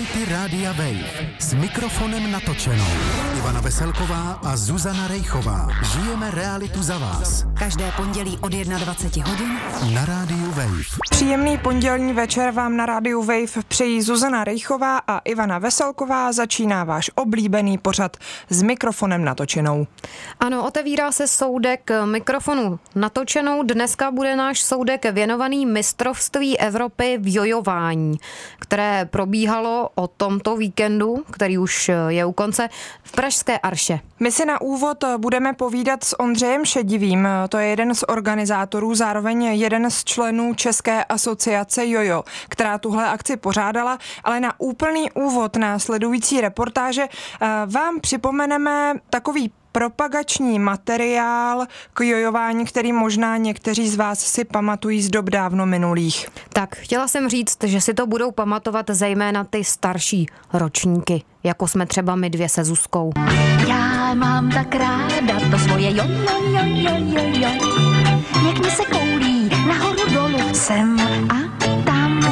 Reality Rádia Wave s mikrofonem natočenou. Ivana Veselková a Zuzana Rejchová. Žijeme realitu za vás. Každé pondělí od 21 hodin Na Rádiu Wave. Příjemný pondělní večer vám na Rádiu Wave přejí Zuzana Rejchová a Ivana Veselková. Začíná váš oblíbený pořad s mikrofonem natočenou. Ano, otevírá se soudek mikrofonu natočenou. Dneska bude náš soudek věnovaný mistrovství Evropy v jojování, které probíhalo o tomto víkendu, který už je u konce, v pražské Arše. My si na úvod budeme povídat s Ondřejem Šedivým, to je jeden z organizátorů, zároveň jeden z členů České asociace Jojo, která tuhle akci pořádala, ale na úplný úvod následující reportáže vám připomeneme takový propagační materiál k jojování, který možná někteří z vás si pamatují z dob dávno minulých. Tak, chtěla jsem říct, že si to budou pamatovat zejména ty starší ročníky, jako jsme třeba my dvě se Zuzkou. Já mám tak ráda to svoje jo, jo, jo, jo, jo, jo. Jak mi se koulí nahoru dolů sem a tam.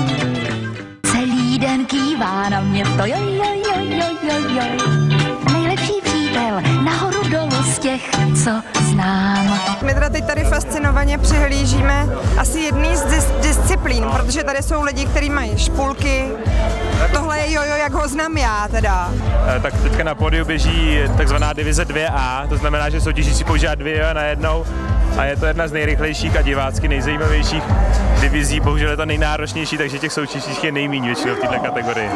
Celý den kývá na mě to jo, jo, jo, jo, jo, jo. Nejlepší přítel nahoru dolů z těch, co znám. My teda teď tady fascinovaně přihlížíme asi jedný z disciplín, protože tady jsou lidi, kteří mají špulky. Tohle je jojo, jak ho znám já teda. Tak teďka na pódiu běží takzvaná divize 2A, to znamená, že soutěžící používá dvě joja najednou a je to jedna z nejrychlejších a divácky nejzajímavějších divizí, bohužel je to nejnáročnější, takže těch soutěžících je nejméně většinou v této kategorii.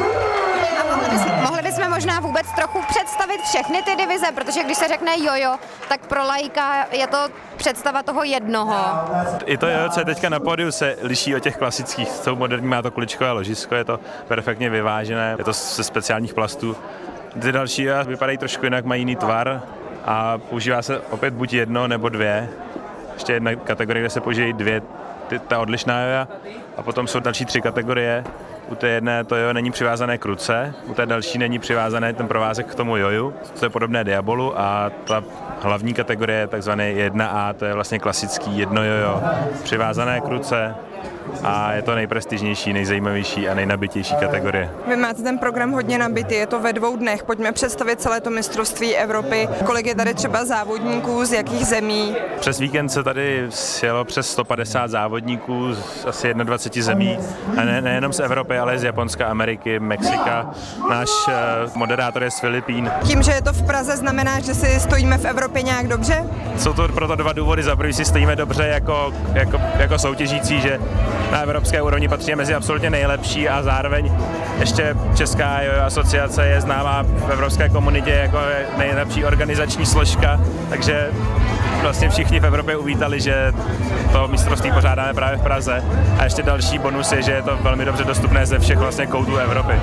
Mohli bychom možná vůbec trochu představit všechny ty divize, protože když se řekne jojo, tak pro laika je to představa toho jednoho. I to jojo, co je teďka na pódiu, se liší od těch klasických. Jsou moderní, má to kuličkové ložisko, je to perfektně vyvážené, je to ze speciálních plastů. Ty další joja vypadají trošku jinak, mají jiný tvar a používá se opět buď jedno nebo dvě. Ještě jedna kategorie, kde se použijí dvě, ta odlišná joja, a potom jsou další tři kategorie. U té jedné to jojo není přivázané k ruce, u té další není přivázané ten provázek k tomu joju, to je podobné diabolu, a ta hlavní kategorie je takzvané 1A, to je vlastně klasický jedno jojo, přivázané k ruce, a je to nejprestižnější, nejzajímavější a nejnabitější kategorie. Vy máte ten program hodně nabitý, je to ve 2 dnech. Pojďme představit celé to mistrovství Evropy. Kolik je tady třeba závodníků, z jakých zemí? Přes víkend se tady sjelo přes 150 závodníků z asi 21 zemí. A nejenom z Evropy, ale z Japonska, Ameriky, Mexika. Náš moderátor je z Filipín. Tím, že je to v Praze, znamená, že si stojíme v Evropě nějak dobře? Jsou to proto dva důvody. Za první si stojíme dobře jako soutěžící, že na evropské úrovni patří mezi absolutně nejlepší, a zároveň ještě Česká asociace je známá v evropské komunitě jako nejlepší organizační složka, takže vlastně všichni v Evropě uvítali, že to mistrovství pořádáme právě v Praze. A ještě další bonus je, že je to velmi dobře dostupné ze všech vlastně koutů Evropy.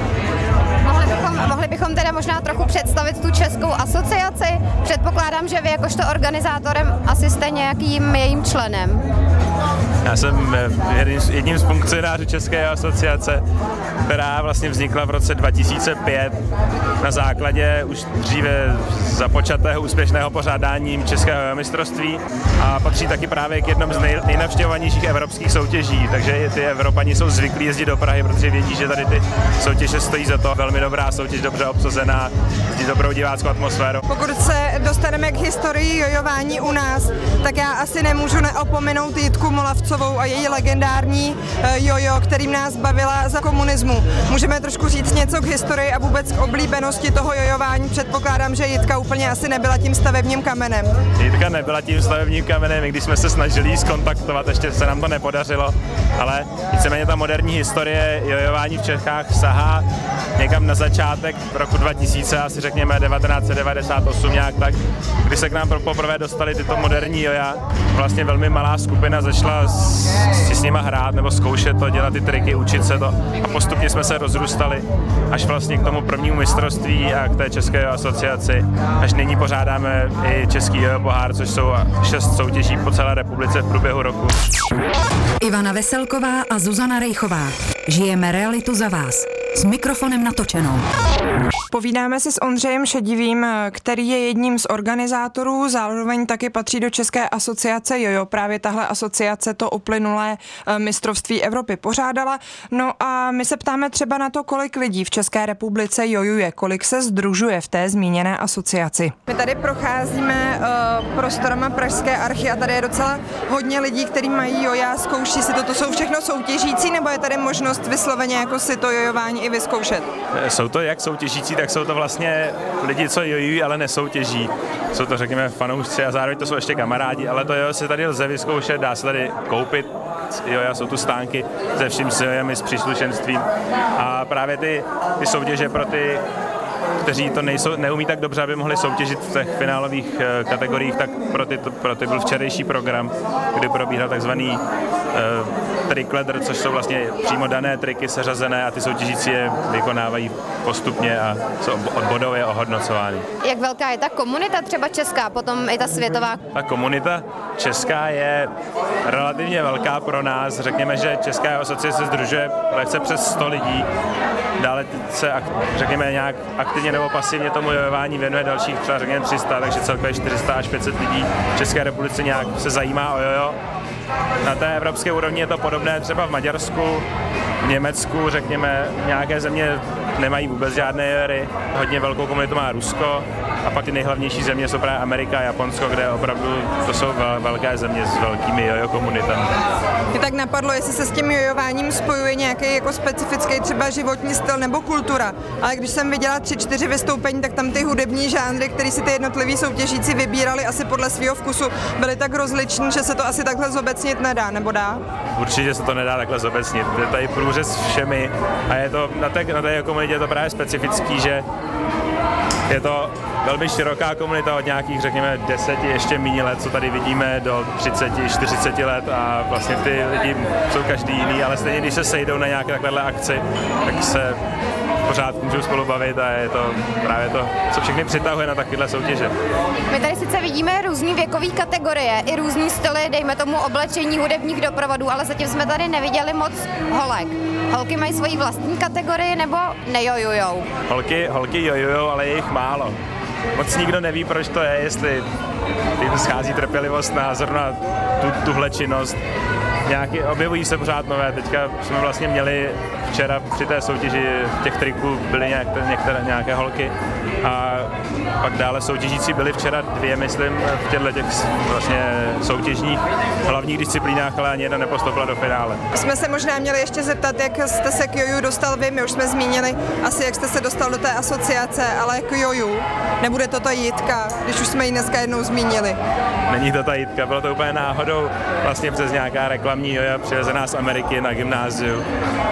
Mohli bychom teda možná trochu představit tu Českou asociaci. Předpokládám, že vy jakožto organizátorem asi jste nějakým jejím členem. Já jsem jedním z funkcionářů České asociace, která vlastně vznikla v roce 2005 na základě už dříve započatého úspěšného pořádání Českého mistrovství, a patří taky právě k jednom z nejnavštěvovanějších evropských soutěží, takže ty Evropani jsou zvyklí jezdit do Prahy, protože vědí, že tady ty soutěže stojí za to. Velmi dobrá soutěž, dobře obsazená, s dobrou diváckou atmosférou. Pokud se dostaneme k historii jojování u nás, tak já asi nemůžu neopomenout Jitku Molavcovou a její legendární jojo, kterým nás bavila za komunismu. Můžeme trošku říct něco k historii a vůbec k oblíbenosti toho jojování? Předpokládám, že Jitka úplně asi nebyla tím stavebním kamenem. Jitka nebyla tím stavebním kamenem, i když jsme se snažili ji zkontaktovat, ještě se nám to nepodařilo, ale víceméně ta moderní historie jojování v Čechách sahá někam na začátek roku 2000, asi řekněme 1998 nějak tak, kdy se k nám poprvé dostali tyto moderní joja. Vlastně velmi malá skupina začala si s nima hrát nebo zkoušet to, dělat ty triky, učit se to, a postupně jsme se rozrůstali až vlastně k tomu prvnímu mistrovství a k té České asociaci. Až nyní pořádáme i Český jojo pohár, což jsou 6 soutěží po celé republice v průběhu roku. Ivana Veselková a Zuzana Rejchová. Žijeme realitu za vás. S mikrofonem natočenou. Povídáme si s Ondřejem Šedivým, který je jedním z organizátorů, zároveň taky patří do České asociace Jojo. Právě tahle asociace to uplynulé mistrovství Evropy pořádala. No a my se ptáme třeba na to, kolik lidí v České republice jojuje, kolik se sdružuje v té zmíněné asociaci. My tady procházíme prostorama Pražské archy a tady je docela hodně lidí, kteří mají joja, zkouší si to. To jsou všechno soutěžící, nebo je tady možnost vysloveně jako si to jojování i vyzkoušet? Jsou to jak soutěžící, tak jsou to vlastně lidi, co jojují, ale nesoutěží. Jsou to, řekněme, fanoušci a zároveň to jsou ještě kamarádi, ale to jojo se tady lze vyzkoušet, dá se tady koupit joja, jsou tu stánky se vším s jojem, s příslušenstvím a právě ty soutěže pro ty, kteří to neumí tak dobře, aby mohli soutěžit v těch finálových kategoriích, tak pro ty byl včerejší program, kdy probíhal takzvaný trick ladder, což jsou vlastně přímo dané triky seřazené a ty soutěžící je vykonávají postupně a jsou bodově ohodnocovány. Jak velká je ta komunita třeba česká, potom i ta světová? Ta komunita česká je relativně velká pro nás. Řekněme, že Česká asociace sdružuje lehce přes 100 lidí. Dále se, řekněme, nějak aktivně nebo pasivně tomu jojování věnuje dalších třeba, řekněme, 300, takže celkově 400 až 500 lidí v České republice nějak se zajímá o jojo. Na té evropské úrovni je to podobné třeba v Maďarsku, v Německu, řekněme, nějaké země nemají vůbec žádné jojery, hodně velkou komunitu má Rusko a pak ty nejhlavnější země jsou právě Amerika a Japonsko, kde opravdu to jsou velké země s velkými jojo komunitami. Mě tak napadlo, jestli se s tím jojováním spojuje nějaký jako specifický třeba životní styl nebo kultura, ale když jsem viděla 3-4 vystoupení, tak tam ty hudební žánry, které si ty jednotliví soutěžící vybírali asi podle svého vkusu, byly tak rozliční, že se to asi takhle zobecnit nedá, nebo dá? Určitě se to nedá takhle zobecnit. Je tady průřez všemi a je to na té komunitě je to právě specifický, že je to velmi široká komunita od nějakých, řekněme, 10 ještě méně let, co tady vidíme, do 30-40 let a vlastně ty lidi jsou každý jiný, ale stejně, když se sejdou na nějaké takovéhle akci, tak se pořád můžou spolu bavit a je to právě to, co všechny přitahuje na takovéhle soutěže. My tady sice vidíme různý věkové kategorie i různý styly, dejme tomu oblečení hudebních doprovodů, ale zatím jsme tady neviděli moc holek. Holky mají svoji vlastní kategorii nebo nejojujou? Holky jojujou, ale je jich málo. Moc nikdo neví, proč to je, jestli jim schází trpělivost na zrovna tuhle činnost. Objevují se pořád nové. Teďka jsme vlastně měli včera při té soutěži těch triků byly nějaké holky a pak dále soutěžící byli včera 2, myslím, v těch vlastně soutěžních hlavních disciplínách, ale ani jedna nepostoupila do finále. Jsme se možná měli ještě zeptat, jak jste se k joju dostal vy, my už jsme zmínili asi, jak jste se dostal do té asociace, ale k joju nebude to ta Jitka, když už jsme ji dneska jednou zmínili. Není to ta Jitka, bylo to úplně náhodou, vlastně přes nějaká reklamní joja přivezená z Ameriky na gymnáziu.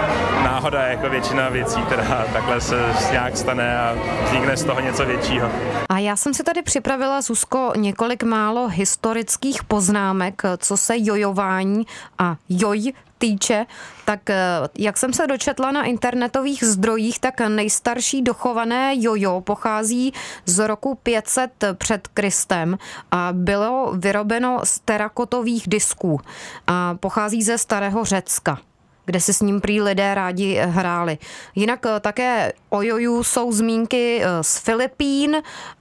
Náhoda je jako většina věcí, která takhle se nějak stane a vznikne z toho něco většího. A já jsem si tady připravila, Zuzko, několik málo historických poznámek, co se jojování a joj týče, tak jak jsem se dočetla na internetových zdrojích, tak nejstarší dochované jojo pochází z roku 500 před Kristem a bylo vyrobeno z terakotových disků a pochází ze starého Řecka, kde si s ním prý lidé rádi hráli. Jinak také o joju jsou zmínky z Filipín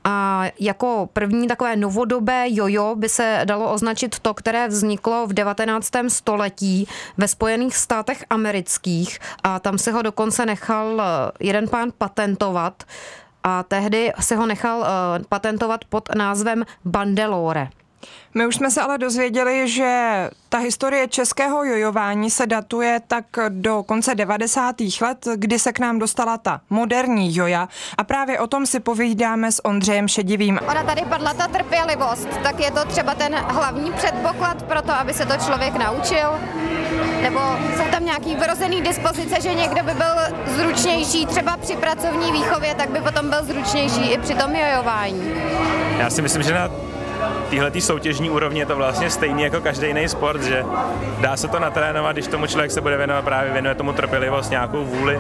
a jako první takové novodobé jojo by se dalo označit to, které vzniklo v 19. století ve Spojených státech amerických a tam si ho dokonce nechal jeden pán patentovat a tehdy si ho nechal patentovat pod názvem Bandelore. My už jsme se ale dozvěděli, že ta historie českého jojování se datuje tak do konce 90. let, kdy se k nám dostala ta moderní joja a právě o tom si povídáme s Ondřejem Šedivým. Ona tady padla ta trpělivost, tak je to třeba ten hlavní předpoklad pro to, aby se to člověk naučil? Nebo jsou tam nějaký vrozený dispozice, že někdo by byl zručnější třeba při pracovní výchově, tak by potom byl zručnější i při tom jojování? Já si myslím, že na téhletý soutěžní úrovni je to vlastně stejný jako každý jiný sport, že dá se to natrénovat, když tomu člověk se bude věnovat, právě věnuje tomu trpělivost, nějakou vůli.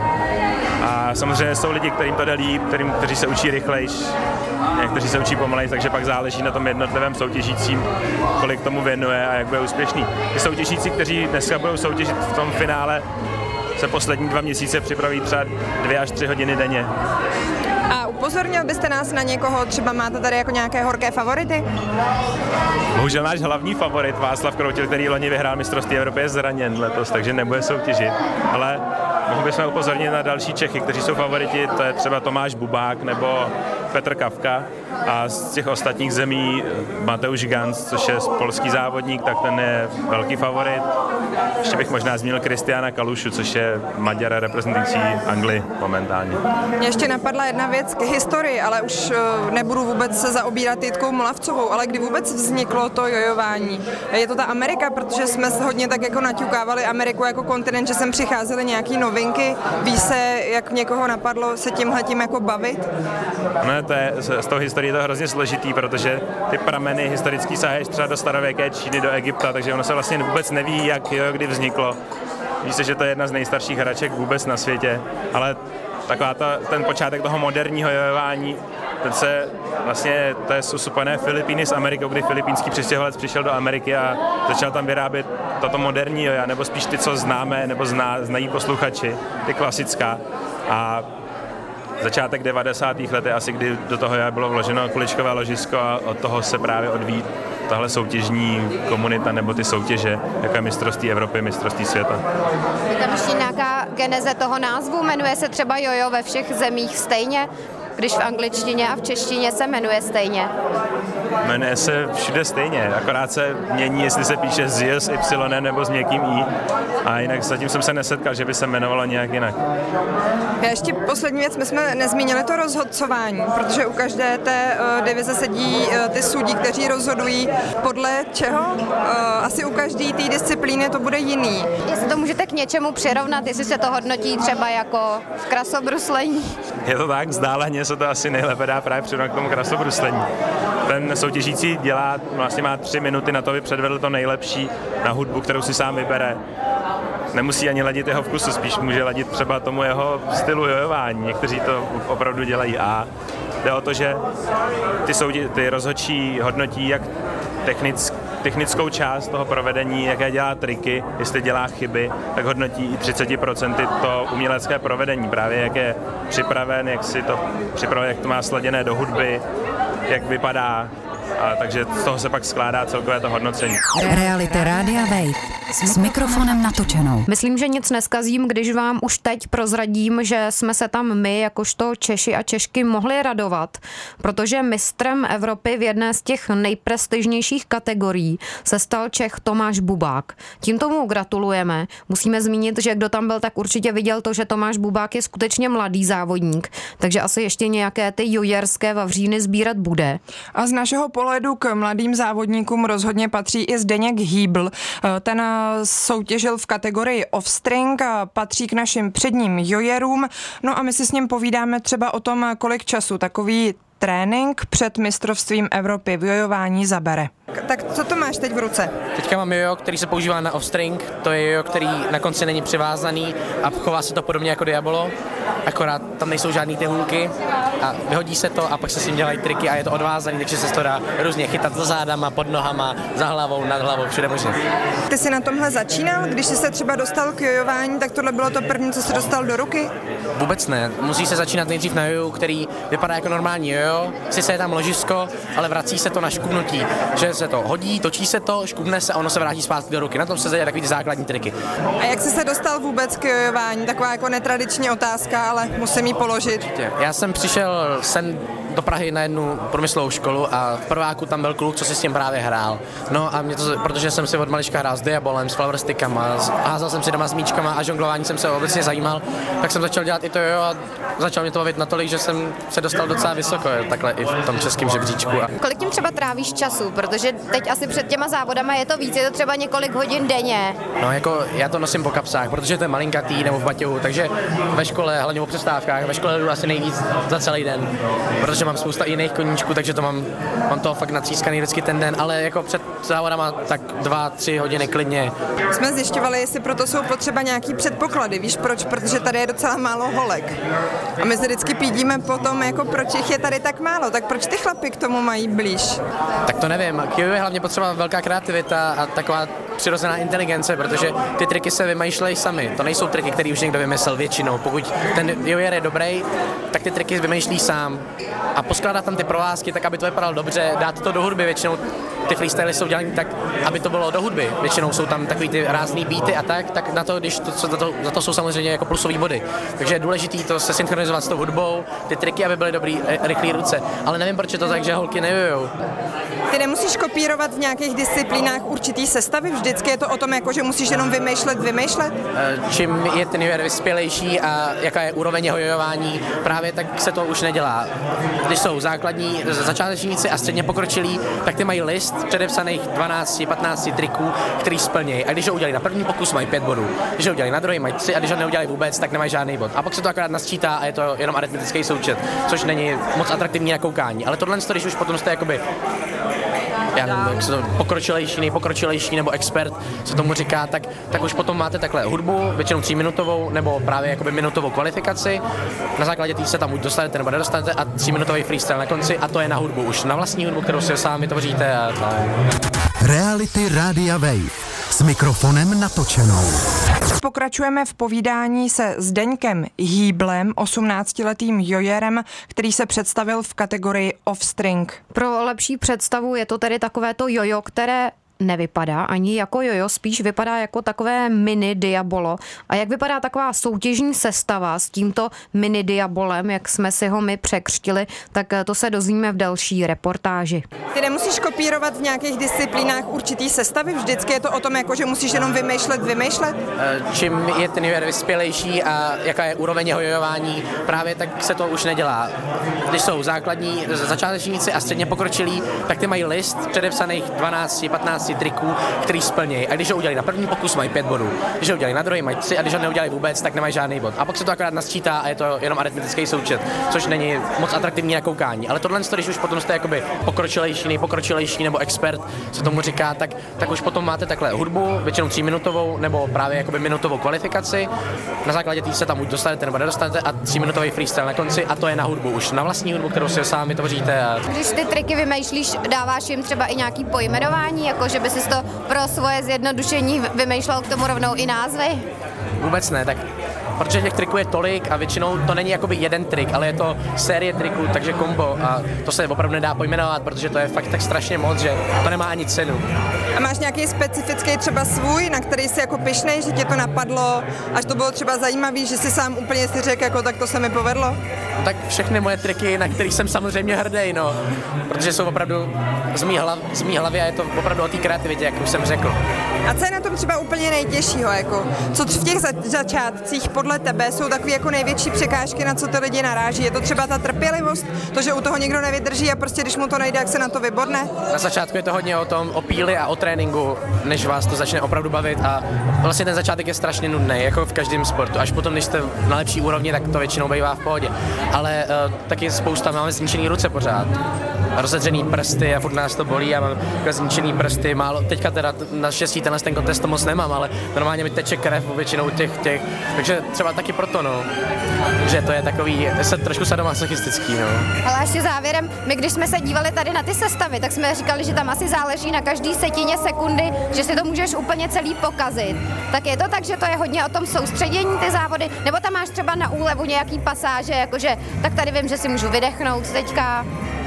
A samozřejmě jsou lidi, kterým to jde líp, kteří se učí rychlejš, někteří se učí pomalejš, takže pak záleží na tom jednotlivém soutěžícím, kolik tomu věnuje a jak bude úspěšný. Ty soutěžící, kteří dneska budou soutěžit v tom finále, se poslední 2 měsíce připraví třeba 2 až 3 hodiny denně. A upozornil byste nás na někoho, třeba máte tady jako nějaké horké favority? Bohužel náš hlavní favorit Václav Kroutil, který loni vyhrál mistrovství Evropy, je zraněn letos, takže nebude soutěžit. Ale mohl bychom upozornit na další Čechy, kteří jsou favoriti, to je třeba Tomáš Bubák nebo Petr Kavka. A z těch ostatních zemí Mateusz Gans, což je polský závodník, tak ten je velký favorit. Ještě bych možná zmínil Kristiána Kalušu, což je Maďar reprezentující Anglii momentálně. Mě ještě napadla jedna věc k historii, ale už nebudu vůbec se zaobírat Jitkou Molavcovou, ale kdy vůbec vzniklo to jojování? Je to ta Amerika, protože jsme hodně tak jako naťukávali Ameriku jako kontinent, že sem přicházely nějaký novinky. Ví se, jak někoho napadlo se tímhletím jako bavit? No, to je, z toho historie je to hrozně složitý, protože ty prameny historický sahají třeba do starověké Číny, do Egypta, takže ono se vlastně vůbec neví, jak jojo kdy vzniklo. Ví se, že to je jedna z nejstarších hraček vůbec na světě, ale ten počátek toho moderního jojování, to je spojené Filipíny s Amerikou, kdy filipínský přistěhovalec přišel do Ameriky a začal tam vyrábět toto moderní joja, nebo spíš ty, co známe, nebo znají posluchači, ty klasická. A začátek 90. let je asi, kdy do toho bylo vloženo kuličkové ložisko a od toho se právě odvíjí tahle soutěžní komunita nebo ty soutěže, jako je mistrovství Evropy, mistrovství světa. Je tam ještě nějaká geneze toho názvu? Jmenuje se třeba jojo ve všech zemích stejně? Když v angličtině a v češtině se jmenuje stejně? Jmenuje se všude stejně, akorát se mění, jestli se píše s J, s Y nebo s měkkým I. A jinak zatím jsem se nesetkal, že by se jmenovalo nějak jinak. Já ještě poslední věc, my jsme nezmínili to rozhodcování, protože u každé té divize sedí ty sudí, kteří rozhodují podle čeho? Asi u každé té disciplíny to bude jiný. Jestli to můžete k něčemu přirovnat, jestli se to hodnotí třeba jako v krasobruslení? Je to tak, vzdáleně se to asi nejlépe dá právě přirovnat k tomu krasobruslení. Ten soutěžící má 3 minuty na to, aby předvedl to nejlepší na hudbu, kterou si sám vybere. Nemusí ani ladit jeho vkusu, spíš může ladit třeba tomu jeho stylu jojování. Někteří to opravdu dělají a jde o to, že ty rozhodčí hodnotí jak technickou část toho provedení, jaké dělá triky, jestli dělá chyby, tak hodnotí i 30% to umělecké provedení, právě jak je připraven, jak to má sladěné do hudby, jak vypadá, takže z toho se pak skládá celkové to hodnocení. Reality Rádia Wave s mikrofonem natočenou. Myslím, že nic neskazím, když vám už teď prozradím, že jsme se tam my, jakožto Češi a Češky, mohli radovat, protože mistrem Evropy v jedné z těch nejprestižnějších kategorií se stal Čech Tomáš Bubák. Tím tomu gratulujeme. Musíme zmínit, že kdo tam byl, tak určitě viděl to, že Tomáš Bubák je skutečně mladý závodník, takže asi ještě nějaké ty jojerské vavříny sbírat bude. A z našeho pohledu k mladým závodníkům rozhodně patří i Zdeněk Hýbl. Ten soutěžil v kategorii offstring a patří k našim předním jojerům. No a my si s ním povídáme třeba o tom, kolik času takový trénink před mistrovstvím Evropy v jojování zabere. Tak co to máš teď v ruce? Teďka mám jojo, který se používá na offstring. To je jojo, který na konci není přivázaný a chová se to podobně jako Diabolo, akorát tam nejsou žádný ty hůlky a vyhodí se to a pak se s tím dělají triky a je to odvázaný, takže se to dá různě chytat za zádama, pod nohama, za hlavou, nad hlavou, všude možně. Ty jsi na tomhle začínal? Když jsi se třeba dostal k jojování, tak tohle bylo to první, co jsi dostal do ruky? Vůbec ne. Musí se začínat nejdřív na joju, který vypadá jako normální jojo, sice je tam ložisko, ale vrací se to na škubnutí, že se to hodí, točí se to, škubne se a ono se vrátí zpátky do ruky. Na tom se dělají takový ty základní triky. A jak jsi se dostal vůbec k jojování? Taková jako netradiční otázka, ale musím ji položit. Já jsem přišel sem do Prahy na jednu průmyslovou školu a v prváku tam byl kluk, co si s tím právě hrál. No a protože jsem si od malička hrál s Diabolem, s flowerstickama, házal jsem si doma s míčkama a žonglování jsem se obecně zajímal, tak jsem začal dělat i to jojo a začal mě to bavit natolik, že jsem se dostal docela vysoko, takhle i v tom českém žebříčku. Kolik tím třeba trávíš času? Protože teď asi před těma závodama je to víc, je to třeba několik hodin denně. No jako já to nosím po kapsách, protože to je malinkatý nebo v baťohu, takže ve škole, hlavně o přestávkách, ve škole jdu asi nejvíc za celý den, protože mám spousta jiných koníčků, takže to mám toho fakt natřískaný vždycky ten den, ale jako před závodama tak 2-3 hodiny klidně. Jsme zjišťovali, jestli proto jsou potřeba nějaký předpoklady, víš proč? Protože tady je docela málo holek. A my se vždycky pídíme potom, jako proč jich je tady tak málo, tak proč ty chlapi k tomu mají blíž? Tak to nevím, k joju je hlavně potřeba velká kreativita a taková přirozená inteligence, protože ty triky se vymýšlejí sami. To nejsou triky, které už někdo vymyslel většinou. Pokud ten jojer je dobrý, tak ty triky vymýšlí sám. A poskládat tam ty provázky tak, aby to vypadalo dobře, dát to do hudby. Většinou ty freestyly jsou dělané tak, aby to bylo do hudby. Většinou jsou tam takový ty rázný beaty a tak na to, když za to jsou samozřejmě jako plusové body. Takže je důležité to se synchronizovat s tou hudbou, ty triky, aby byly dobrý, rychlý ruce. Ale nevím, proč je to tak, že holky nejujou. Ty nemusíš kopírovat v nějakých disciplínách určitý sestavy, vždycky je to o tom, jako, že musíš jenom vymýšlet? Čím je ten jojer vyspělejší a jaká je úroveň jeho jojování, právě tak se to už nedělá. Když jsou základní začátečníci a středně pokročilí, tak ty mají list předepsaných 12-15 triků, který splnějí. A když ho udělají na první pokus, mají 5 bodů. Když ho udělají na druhý, mají 3 a když ho neudělají vůbec, tak nemají žádný bod. A pak se to akorát nasčítá a je to jenom aritmetický součet, což není moc atraktivní na koukání. Ale tohle, když už potom jste jakoby já nevím, jak se to pokročilejší, nejpokročilejší nebo expert, co tomu říká, tak už potom máte takhle hudbu, většinou 3minutovou nebo právě jakoby minutovou kvalifikaci. Na základě té se tam buď dostanete nebo nedostanete a 3minutový freestyle na konci a to je na hudbu, už na vlastní hudbu, kterou si sám vytvoříte. Reality Rádia Wave s mikrofonem natočenou. Pokračujeme v povídání se Zdeňkem Hýblem, 18letým jojerem, který se představil v kategorii off-string. Pro lepší představu je to tedy takovéto jojo, které nevypadá ani jako jojo, spíš vypadá jako takové mini diabolo. A jak vypadá taková soutěžní sestava s tímto mini diabolem, jak jsme si ho my překřtili, tak to se dozvíme v další reportáži. Ty nemusíš kopírovat v nějakých disciplínách určitý sestavy, vždycky je to o tom, jako, že musíš jenom vymýšlet? Čím je ten jojer vyspělejší a jaká je úroveň jeho jojování, právě tak se to už nedělá. Když jsou základní začátečníci a středně pokročilí, tak ty mají list předepsaných 12-15 triků, který splnějí. A když ho udělají na první pokus, mají 5 bodů. Když ho udělají na druhý, mají 3 a když ho neudělají vůbec, tak nemají žádný bod. A pak se to akorát nasčítá a je to jenom aritmetický součet, což není moc atraktivní na koukání. Ale tohle, když už potom jste jakoby pokročilejší, nejpokročilejší nebo expert, co tomu říká, tak už potom máte takhle hudbu, většinou 3minutovou nebo právě jakoby minutovou kvalifikaci. Na základě té se tam buď dostanete nebo nedostanete a 3minutový freestyle na konci a to je na hudbu, už na vlastní hudbu, kterou si sám vytvoříte. Když ty triky vymýšlíš, dáváš jim třeba i nějaký pojmenování, jako že by si to pro svoje zjednodušení vymýšlel k tomu rovnou i názvy? Vůbec ne, tak protože těch triků je tolik a většinou to není jakoby jeden trik, ale je to série triků, takže kombo a to se opravdu nedá pojmenovat, protože to je fakt tak strašně moc, že to nemá ani cenu. A máš nějaký specifický třeba svůj, na který jsi jako pyšnej, že tě to napadlo, až to bylo třeba zajímavý, že si sám úplně si řekl, jako tak to se mi povedlo? Tak všechny moje triky, na kterých jsem samozřejmě hrdý, no, protože jsou opravdu z mý hlavy a je to opravdu o té kreativitě, jak už jsem řekl. A co je na tom třeba úplně nejtěžšího, jako? Co v těch začátcích podle tebe jsou takové jako největší překážky, na co ty lidi naráží? Je to třeba ta trpělivost, to, že u toho někdo nevydrží a prostě když mu to nejde, jak se na to vyborne? Na začátku je to hodně o píli a o tréninku, než vás to začne opravdu bavit a vlastně ten začátek je strašně nudný, jako v každém sportu. Až potom, když jste na lepší úrovni, tak to většinou bývá v pohodě. Ale taky spousta máme zničený ruce pořád. Rozedřený prsty a furt nás to bolí a mám zničený prsty, málo, teďka teda naštěstí ten kontest to moc nemám, ale normálně mi teče krev většinou těch, takže třeba taky proto, no, že to je takový, trošku sadomasochistický, no. Ale ještě závěrem, my když jsme se dívali tady na ty sestavy, tak jsme říkali, že tam asi záleží na každý setině sekundy, že si to můžeš úplně celý pokazit. Tak je to tak, že to je hodně o tom soustředění ty závody, nebo tam máš třeba na úlevu nějaký pasáže, jakože tak tady vím, že si můžu vydechnout teďka.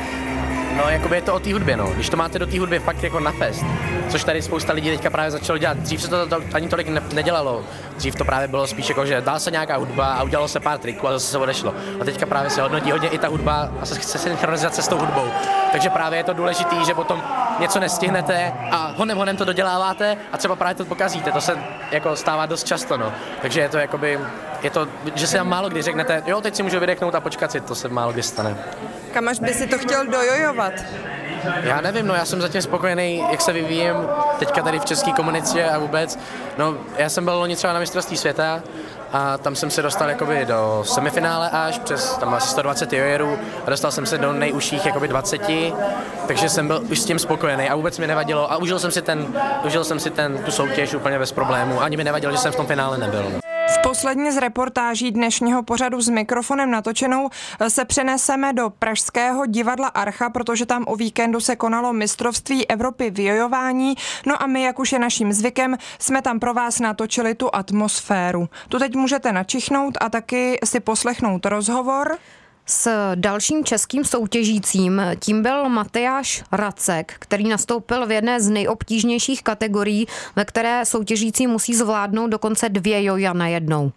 No, jakoby je to o té hudbě, no. Když to máte do té hudby fakt jako na fest, což tady spousta lidí teďka právě začalo dělat. Dřív se to ani tolik nedělalo. Dřív to právě bylo spíš jako, že dala se nějaká hudba a udělalo se pár triků a zase se odešlo. A teďka právě se hodnotí hodně i ta hudba a se chce synchronizace s tou hudbou. Takže právě je to důležitý, že potom něco nestihnete a honem to doděláváte a třeba právě to pokazíte. To se jako stává dost často, no. Takže je to jakoby, že se tam málo kdy řeknete, jo, teď si můžu vydechnout a počkat si, to se málo kdy stane. Kam až by si to chtěl dojojovat? Já nevím, no, já jsem zatím spokojený, jak se vyvíjím teďka tady v české komunice a vůbec. No, já jsem byl loni třeba na mistrovství světa a tam jsem se dostal jakoby do semifinále až přes tam asi 120 jojerů a dostal jsem se do nejužších jakoby 20, takže jsem byl už s tím spokojený a vůbec mi nevadilo a užil jsem si tu soutěž úplně bez problémů. Ani mi nevadilo, že jsem v tom finále nebyl. No. V Posledně z reportáží dnešního pořadu s mikrofonem natočenou se přeneseme do pražského divadla Archa, protože tam o víkendu se konalo mistrovství Evropy v jojování. No a my, jak už je naším zvykem, jsme tam pro vás natočili tu atmosféru. Tu teď můžete načichnout a taky si poslechnout rozhovor s dalším českým soutěžícím. Tím byl Matyáš Racek, který nastoupil v jedné z nejobtížnějších kategorií, ve které soutěžící musí zvládnout dokonce 2 joja najednou.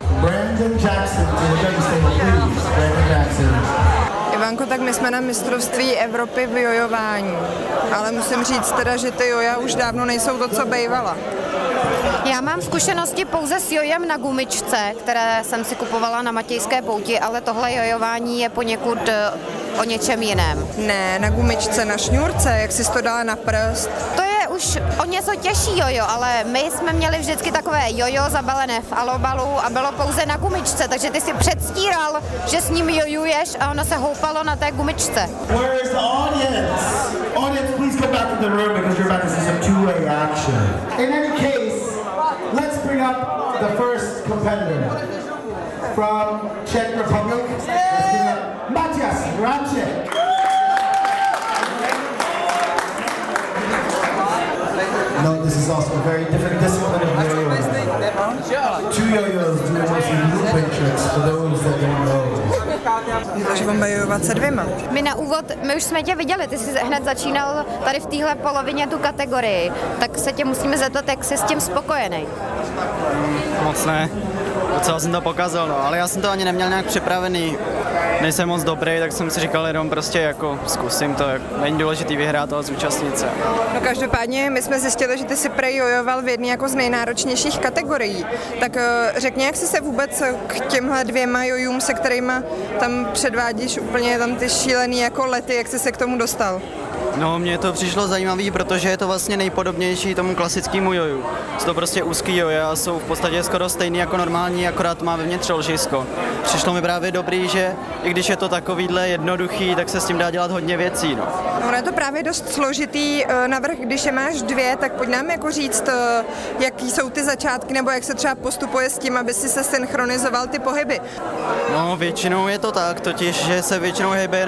Ivanko, tak my jsme na mistrovství Evropy v jojování, ale musím říct teda, že ty joja už dávno nejsou to, co bejvala. Já mám zkušenosti pouze s jojem na gumičce, které jsem si kupovala na Matějské pouti, ale tohle jojování je poněkud o něčem jiném. Ne, na gumičce, na šňůrce, jak jsi to dala na prst. To je už o něco těžší jojo, ale my jsme měli vždycky takové jojo zabalené v alobalu a bylo pouze na gumičce, takže ty si předstíral, že s ním jojuješ a ono se houpalo na té gumičce. Where's the audience? Audience, please come back to the room because you're about to see some two-way action. In any case, let's bring up the first competitor from Czech Republic. Let's bring up Matyáš Racek. No, this is also a very different discipline of yo-yo. Two yo-yos do mostly looping tricks for those that don't know. Takže mám bojovat se 2. My na úvod, my už jsme tě viděli, ty jsi hned začínal tady v téhle polovině tu kategorii, tak se tě musíme zeptat, jak jsi s tím spokojený. Moc ne, docela jsem to pokazal, no, ale já jsem to ani neměl nějak připravený. Nejsem moc dobrý, tak jsem si říkal jenom prostě jako zkusím to, není důležitý vyhrát, ale zúčastnit se. No každopádně my jsme zjistili, že ty si prej jojoval v jedné jako z nejnáročnějších kategorií. Tak řekni, jak jsi se vůbec k těmhle 2 jojům, se kterýma tam předvádíš úplně tam ty šílený jako lety, jak jsi se k tomu dostal? No, mně to přišlo zajímavý, protože je to vlastně nejpodobnější tomu klasickému joju. Jsou to prostě úzký joje a jsou v podstatě skoro stejný jako normální, akorát má vevnitř ložisko. Přišlo mi právě dobrý, že i když je to takovýhle jednoduchý, tak se s tím dá dělat hodně věcí, no. No, je to právě dost složitý navrch, když je máš 2, tak pojď nám jako říct, jaký jsou ty začátky, nebo jak se třeba postupuje s tím, aby si se synchronizoval ty pohyby. No, většinou je to tak, totiž, že se většinou hejbe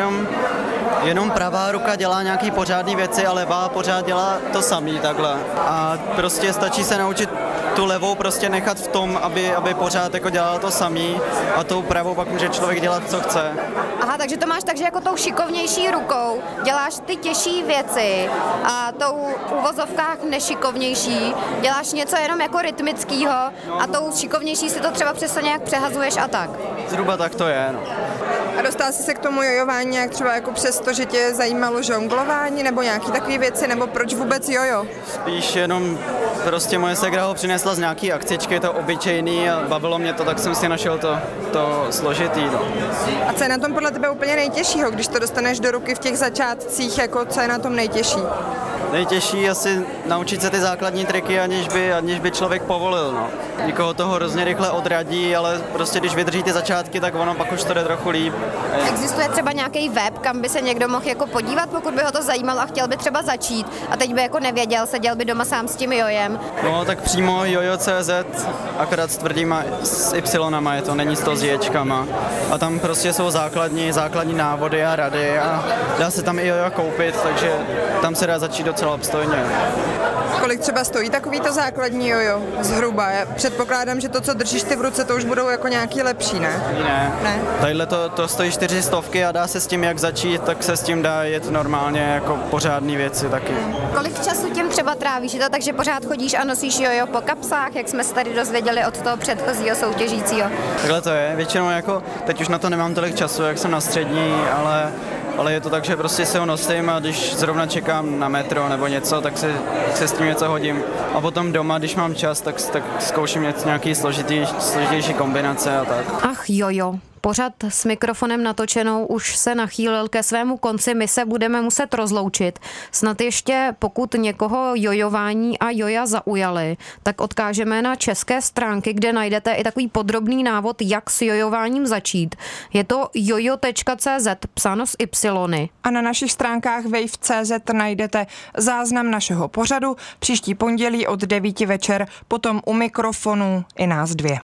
jenom pravá ruka dělá nějaký pořádný věci a levá pořád dělá to samý takhle. A prostě stačí se naučit tu levou prostě nechat v tom, aby pořád jako dělala to samý a tou pravou pak může člověk dělat, co chce. Aha, takže to máš tak, že jako tou šikovnější rukou děláš ty těžší věci a tou v uvozovkách nešikovnější děláš něco jenom jako rytmickýho a tou šikovnější si to třeba přesto nějak přehazuješ a tak. Zhruba tak to je, no. A dostal jsi se k tomu jojování nějak třeba jako přesto, že tě zajímalo žonglování nebo nějaký takové věci, nebo proč vůbec jojo? Spíš jenom prostě moje segra ho přinesla z nějaký akcičky, to obyčejný a bavilo mě to, tak jsem si našel to složitý. No. A co je na tom podle tebe úplně nejtěžšího, když to dostaneš do ruky v těch začátcích, jako co je na tom nejtěžší? Nejtěžší asi naučit se ty základní triky, aniž by člověk povolil. No. Nikoho toho hrozně rychle odradí, ale prostě když vydrží ty začátky, tak ono pak už to jde trochu líp. Existuje třeba nějaký web, kam by se někdo mohl jako podívat, pokud by ho to zajímalo a chtěl by třeba začít a teď by jako nevěděl, seděl by doma sám s tím jojem? No tak přímo jojo.cz, akorát s tvrdýma, s Y je to, není to s ječkama. A tam prostě jsou základní návody a rady a dá se tam i jojo koupit, takže tam se dá začít docela obstojně. Kolik třeba stojí takovýto základní jojo zhruba? Já předpokládám, že to, co držíš ty v ruce, to už budou jako nějaký lepší, ne? Ne. Tadyhle to stojí 400 a dá se s tím jak začít, tak se s tím dá jet normálně jako pořádný věci taky. Kolik času tím třeba trávíš? Je to tak, že pořád chodíš a nosíš jojo po kapsách, jak jsme se tady dozvěděli od toho předchozího soutěžícího? Takhle to je. Většinou jako, teď už na to nemám tolik času, jak jsem na střední, ale je to tak, že prostě se ho nosím a když zrovna čekám na metro nebo něco, tak se s tím něco hodím. A potom doma, když mám čas, tak zkouším nějaký složitější kombinace a tak. Ach jojo. Pořad s mikrofonem natočenou už se nachýlil ke svému konci, my se budeme muset rozloučit. Snad ještě, pokud někoho jojování a joja zaujaly, tak odkážeme na české stránky, kde najdete i takový podrobný návod, jak s jojováním začít. Je to jojo.cz, psáno s Y. A na našich stránkách wave.cz najdete záznam našeho pořadu příští pondělí od 9 večer, potom u mikrofonu i nás 2.